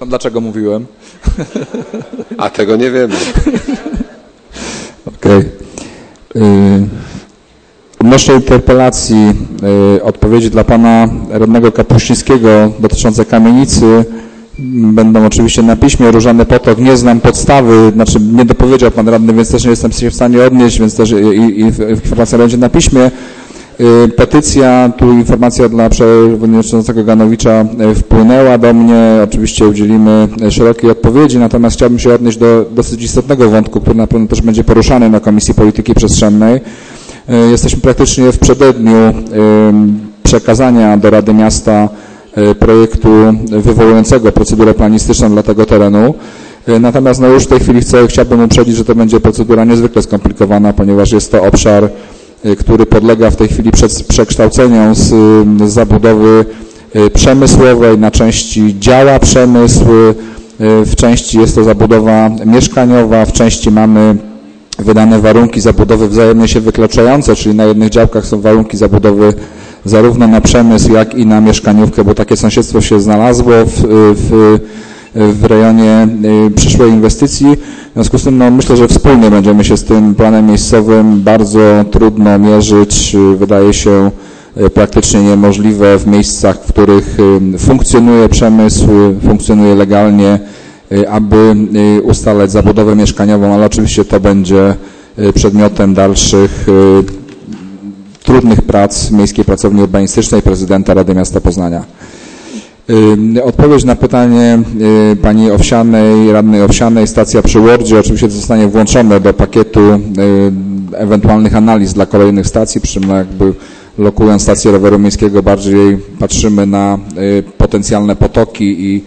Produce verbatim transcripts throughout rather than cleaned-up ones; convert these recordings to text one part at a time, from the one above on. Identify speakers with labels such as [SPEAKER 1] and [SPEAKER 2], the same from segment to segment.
[SPEAKER 1] No, dlaczego mówiłem?
[SPEAKER 2] A tego nie wiemy.
[SPEAKER 3] Okej. Okay. Odnośnie interpelacji, y, odpowiedzi dla pana radnego Kapuścińskiego dotyczące kamienicy będą oczywiście na piśmie. Różany Potok, nie znam podstawy, znaczy nie dopowiedział pan radny, więc też nie jestem się w stanie odnieść, więc też i, i informacja będzie na piśmie. Y, petycja, tu informacja dla przewodniczącego Ganowicza wpłynęła do mnie, oczywiście udzielimy szerokiej odpowiedzi, natomiast chciałbym się odnieść do dosyć istotnego wątku, który na pewno też będzie poruszany na Komisji Polityki Przestrzennej. Y, jesteśmy praktycznie w przededniu y, przekazania do Rady Miasta projektu wywołującego procedurę planistyczną dla tego terenu. Natomiast no już w tej chwili chcę, chciałbym uprzedzić, że to będzie procedura niezwykle skomplikowana, ponieważ jest to obszar, który podlega w tej chwili przekształceniom z, z zabudowy przemysłowej na części działa przemysł, w części jest to zabudowa mieszkaniowa, w części mamy wydane warunki zabudowy wzajemnie się wykluczające, czyli na jednych działkach są warunki zabudowy zarówno na przemysł, jak i na mieszkaniówkę, bo takie sąsiedztwo się znalazło w, w, w rejonie przyszłej inwestycji. W związku z tym no, myślę, że wspólnie będziemy się z tym planem miejscowym bardzo trudno mierzyć. Wydaje się praktycznie niemożliwe w miejscach, w których funkcjonuje przemysł, funkcjonuje legalnie, aby ustalać zabudowę mieszkaniową, ale oczywiście to będzie przedmiotem dalszych trudnych prac Miejskiej Pracowni Urbanistycznej prezydenta Rady Miasta Poznania. Odpowiedź na pytanie pani Owsianej, radnej Owsianej, stacja przy Łordzie oczywiście zostanie włączone do pakietu ewentualnych analiz dla kolejnych stacji, przy czym no jakby lokując stację roweru miejskiego bardziej patrzymy na potencjalne potoki i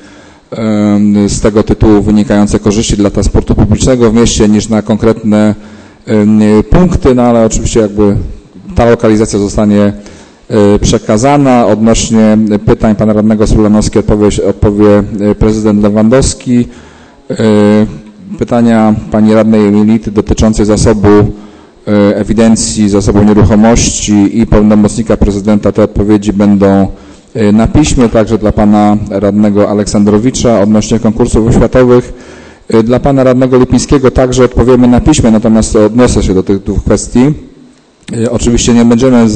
[SPEAKER 3] z tego tytułu wynikające korzyści dla transportu publicznego w mieście niż na konkretne punkty, no ale oczywiście jakby ta lokalizacja zostanie przekazana. Odnośnie pytań pana radnego Sulanowski odpowie, odpowie prezydent Lewandowski. Pytania pani radnej Emility dotyczące zasobu ewidencji, zasobu nieruchomości i pełnomocnika prezydenta, te odpowiedzi będą na piśmie, także dla pana radnego Aleksandrowicza. Odnośnie konkursów oświatowych dla pana radnego Lipińskiego także odpowiemy na piśmie, natomiast odniosę się do tych dwóch kwestii. Oczywiście nie będziemy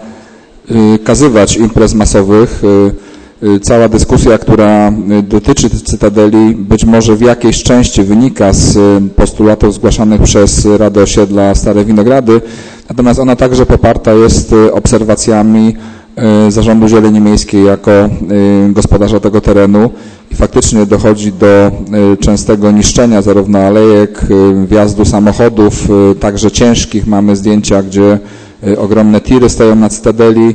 [SPEAKER 3] zakazywać imprez masowych. Cała dyskusja, która dotyczy Cytadeli, być może w jakiejś części wynika z postulatów zgłaszanych przez Radę Osiedla Stare Winogrady, natomiast ona także poparta jest obserwacjami Zarządu Zieleni Miejskiej jako gospodarza tego terenu i faktycznie dochodzi do częstego niszczenia zarówno alejek, wjazdu samochodów, także ciężkich. Mamy zdjęcia, gdzie ogromne tiry stoją na Cytadeli,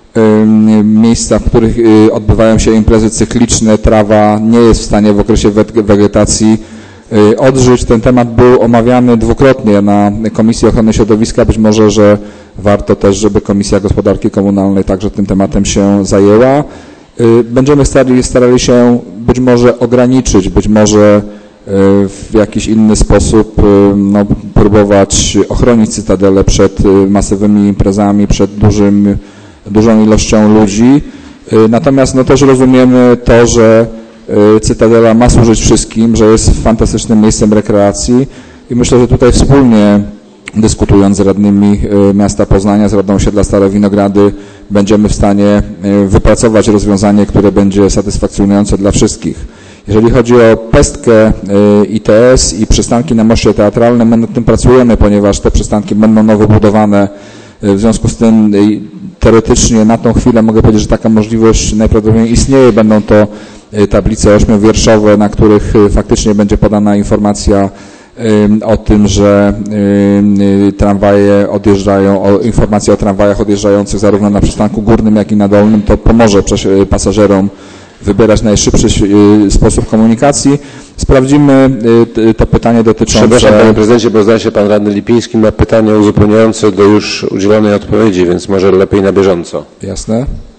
[SPEAKER 3] miejsca, w których odbywają się imprezy cykliczne, trawa nie jest w stanie w okresie wegetacji odżyć. Ten temat był omawiany dwukrotnie na Komisji Ochrony Środowiska. Być może, że warto też, żeby Komisja Gospodarki Komunalnej także tym tematem się zajęła. Będziemy starali, starali się być może ograniczyć, być może w jakiś inny sposób no, próbować ochronić Cytadelę przed masowymi imprezami, przed dużym, dużą ilością ludzi. Natomiast no, też rozumiemy to, że Cytadela ma służyć wszystkim, że jest fantastycznym miejscem rekreacji i myślę, że tutaj wspólnie dyskutując z radnymi miasta Poznania, z Radą Osiedla Stare Winogrady, będziemy w stanie wypracować rozwiązanie, które będzie satysfakcjonujące dla wszystkich. Jeżeli chodzi o pestkę I T S i przystanki na moście teatralnym, my nad tym pracujemy, ponieważ te przystanki będą nowo budowane. W związku z tym teoretycznie na tą chwilę mogę powiedzieć, że taka możliwość najprawdopodobniej istnieje. Będą to tablice ośmiowierszowe, na których faktycznie będzie podana informacja o tym, że tramwaje odjeżdżają, o informacja o tramwajach odjeżdżających zarówno na przystanku górnym, jak i na dolnym. To pomoże pasażerom wybierać najszybszy sposób komunikacji. Sprawdzimy to pytanie dotyczące...
[SPEAKER 2] Przepraszam panie prezydencie, bo zdaje się pan radny Lipiński ma pytanie uzupełniające do już udzielonej odpowiedzi, więc może lepiej na bieżąco.
[SPEAKER 3] Jasne.